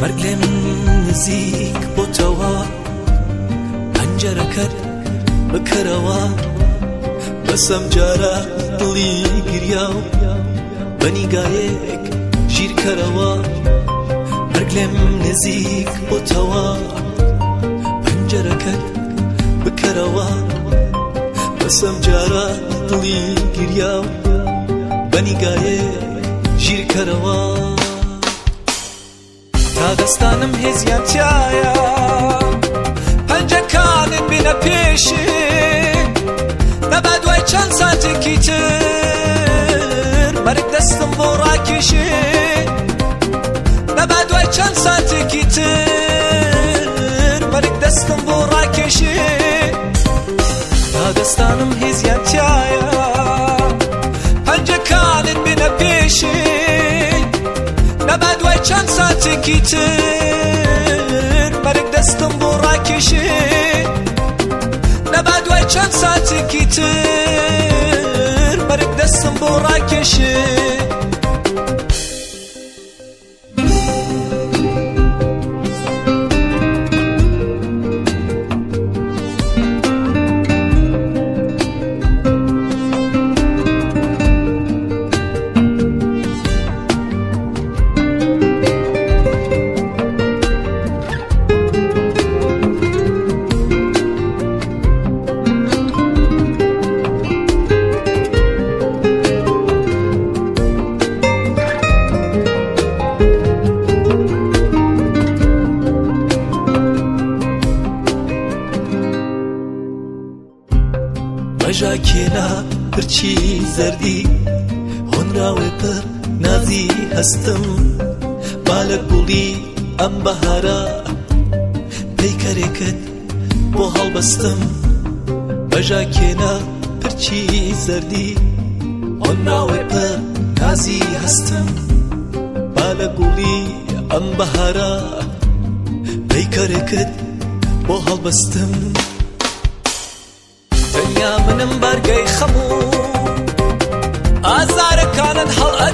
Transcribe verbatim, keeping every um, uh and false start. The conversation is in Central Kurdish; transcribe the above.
مەرگ لێم نزیک بۆتەوە پەنجەرەکەت بکەرەوە بەسەم جارە دڵی گریا و بەنیگایەک ژیرکەرەوە مەرگ لێم نزیک بۆتەوە پەنجەرەکەت بکەرەوە بەسەم جارە دڵی گریا و بەنیگایەک ژیرکەرەوە تا دەستانم هێزیان تایە پەنجەکانت بینە پێشم نەبا دوای چەند ساتێکی تر مەرگ دەستم بۆ ڕاکێشێ نەبا دوای چەند ساتێکی تر مەرگ دەستم بۆ ڕاکێشێ تا دەستانم هێزیان تایە پەنجەکانت بینە پێشم نەبا دوای چەند ساتێکی تر مەرگ دەستم بۆ ڕاکێشێ نەبا دوای چەند ساتێکی تر مەرگ دەستم بۆ ڕاکێشێ بەژاکێنا پرچی زەردی هۆنراوێ پڕ نازی هەستم بالە گوڵی ئەم بەهارە پەیکەرێکت بۆ هەڵبەستم بەژاکێنا پرچی زەردی هۆنراوێ پڕ نازی هەستم بالە گوڵی ئەم بەهارە پەیکەرێکت بۆ هەڵبەستم دنیا منم بەرگەی خەموو ئازارەکانت هەڵ